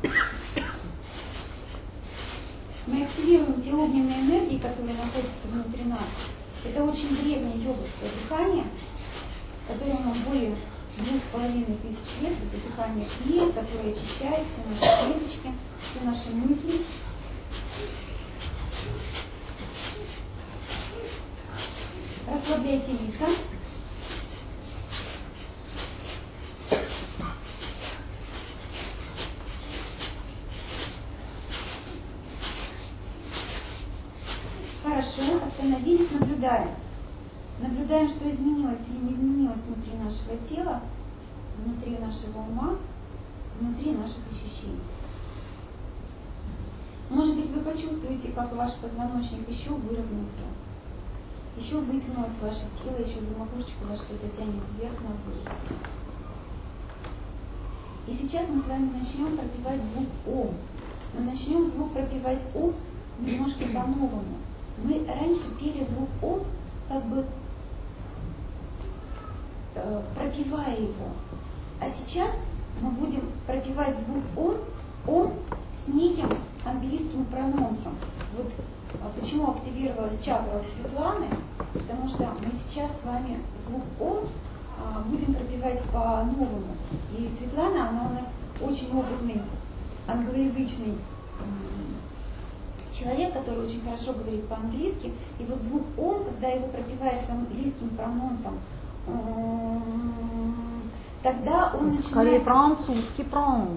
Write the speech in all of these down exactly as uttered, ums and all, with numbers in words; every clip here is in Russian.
Мы активируем те огненные энергии, которые находятся внутри нас. Это очень древнее йоговское дыхание, которому более двух с половиной тысяч лет. Это дыхание крия, которое очищает все наши клеточки, все наши мысли. Расслабляйте лица. Хорошо, остановились, наблюдаем. Наблюдаем, что изменилось или не изменилось внутри нашего тела, внутри нашего ума, внутри наших ощущений. Может быть, вы почувствуете, как ваш позвоночник еще выровнялся, еще вытянулось ваше тело, еще за макушечку вас что-то тянет вверх на выше. И сейчас мы с вами начнем пропевать звук Ом. Мы начнем звук пропевать Ом немножко по-новому. Мы раньше пели звук Ом, как бы э, пропевая его. А сейчас мы будем пропевать звук Ом, Ом с неким английским прононсом. Вот а почему активировалась чакра у Светланы, потому что мы сейчас с вами звук Ом а, будем пропевать по-новому. И Светлана, она у нас очень опытный англоязычный человек, который очень хорошо говорит по-английски. И вот звук Ом, когда его пропеваешь с английским прононсом, тогда он начинает... Скорее французский прононс.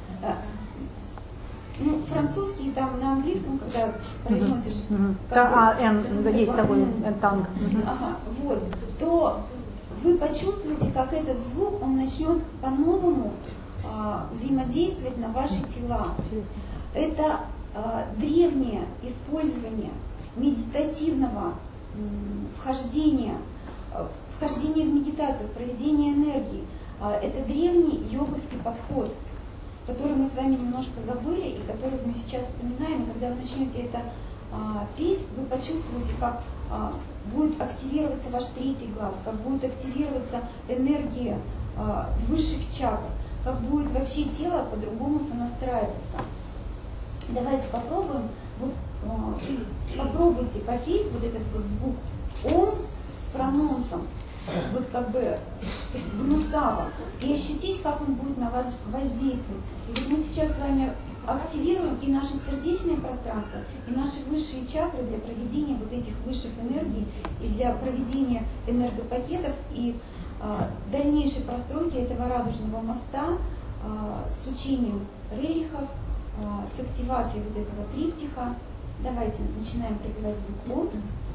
Ну, французский там на английском, когда произносишь... Mm-hmm. Да, а, эн, да, есть такой танк. Mm-hmm. Ага, вот. То вы почувствуете, как этот звук, он начнет по-новому а, взаимодействовать на ваши тела. Это а, древнее использование медитативного м, вхождения, а, вхождения в медитацию, в проведение энергии. А, это древний йоговский подход, который мы с вами немножко забыли и который мы сейчас вспоминаем. И когда вы начнете это а, петь, вы почувствуете, как а, будет активироваться ваш третий глаз, как будет активироваться энергия а, высших чакр, как будет вообще тело по-другому сонастраиваться. Давайте попробуем. Вот, а, попробуйте попеть вот этот вот звук Ом с прононсом, вот как бы гнусаво, и ощутить, как он будет на вас воздействовать. И вот мы сейчас с вами активируем и наше сердечное пространство, и наши высшие чакры для проведения вот этих высших энергий, и для проведения энергопакетов, и а, дальнейшей простройки этого радужного моста а, с учением рерихов, а, с активацией вот этого триптиха. Давайте начинаем пропевать звук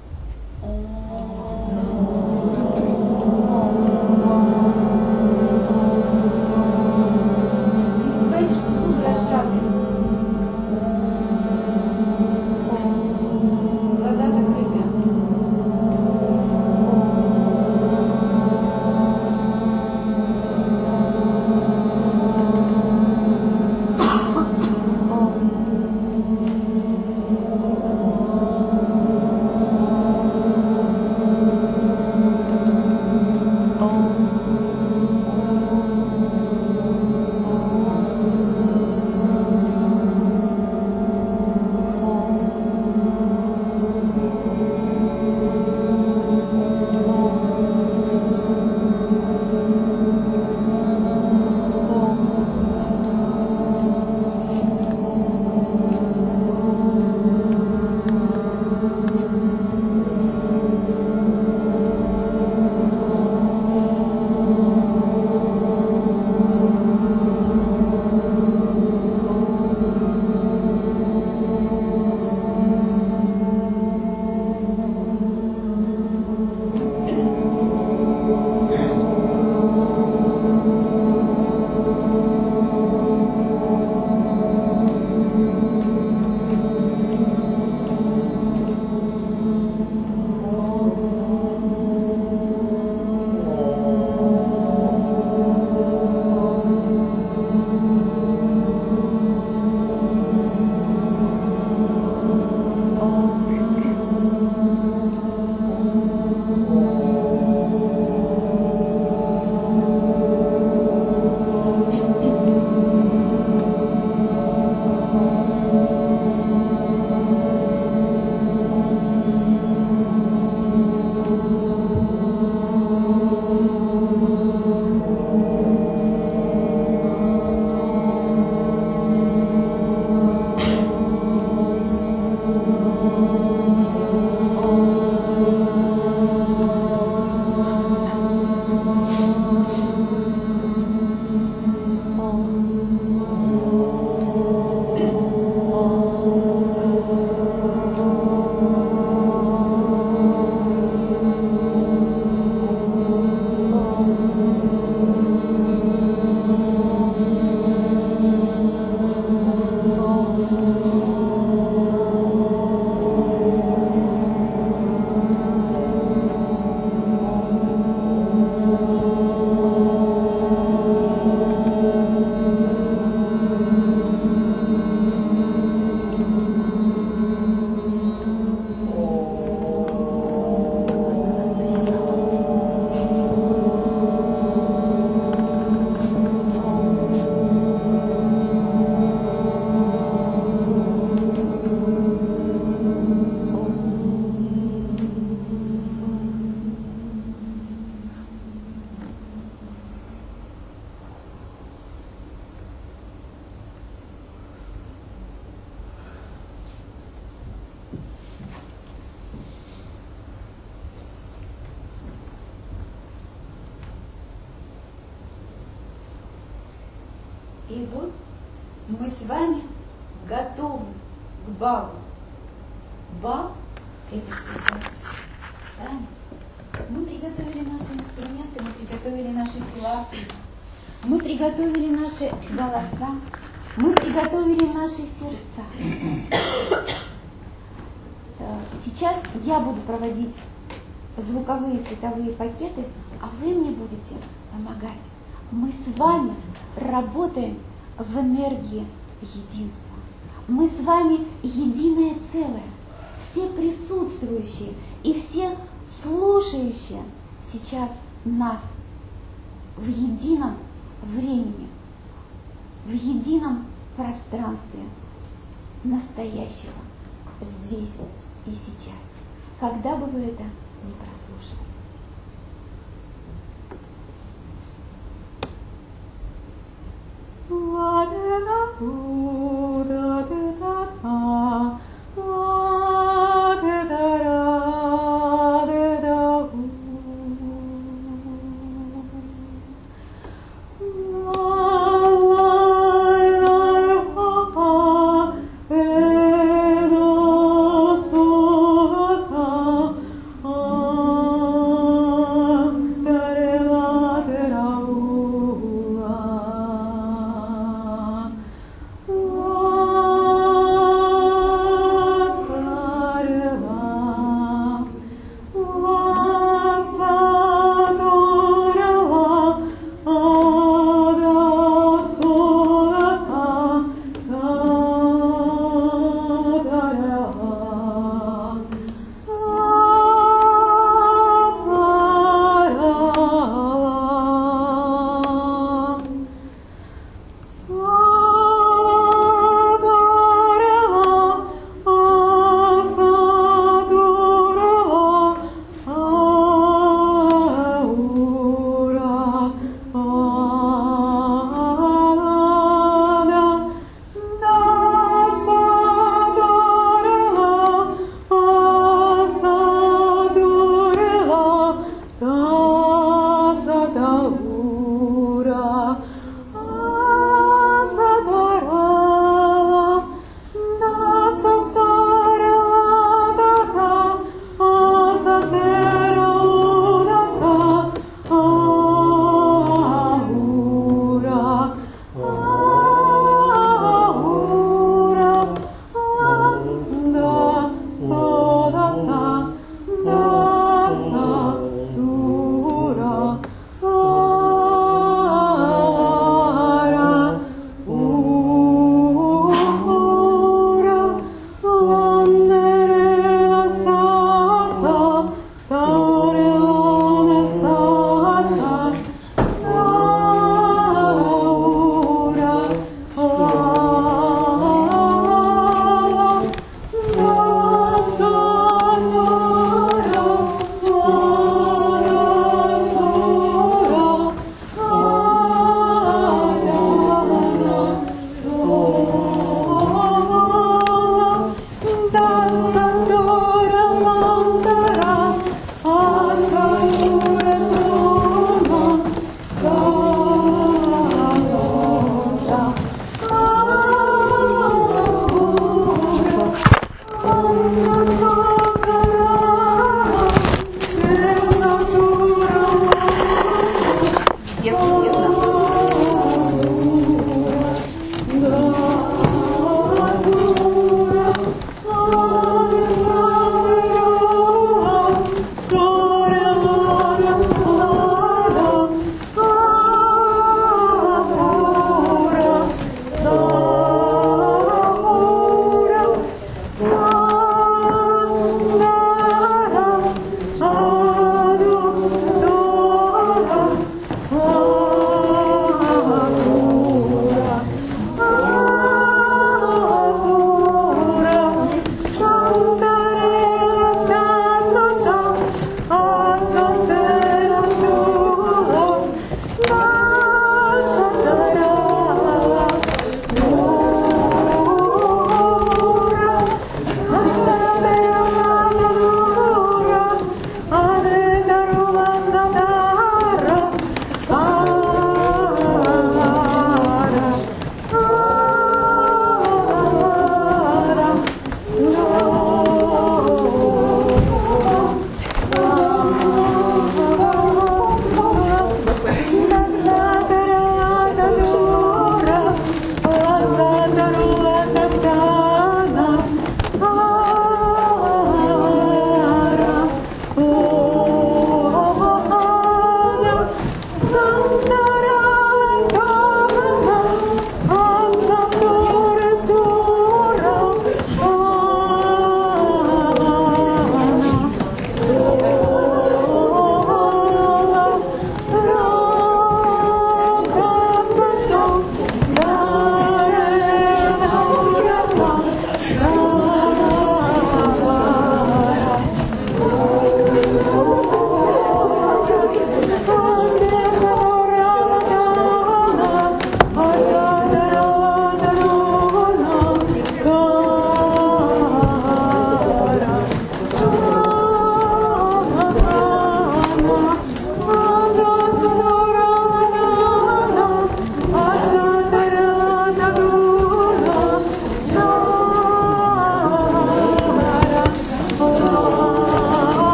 Не забывайте, что зубы разжаты. Глаза закрыты. И вот мы с вами готовы к балу. Бал – это сейчас танец. Мы приготовили наши инструменты, мы приготовили наши тела, мы приготовили наши голоса, мы приготовили наши сердца. Сейчас я буду проводить звуковые световые пакеты, а вы мне будете помогать. Мы с вами работаем в энергии единства. Мы с вами единое целое. Все присутствующие и все слушающие сейчас нас в едином времени, в едином пространстве настоящего, здесь и сейчас, когда бы вы это ни прослушали. Oh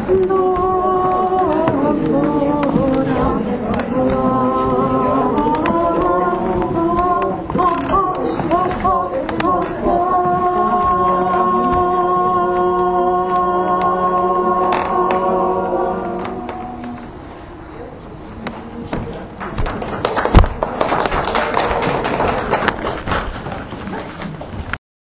Да.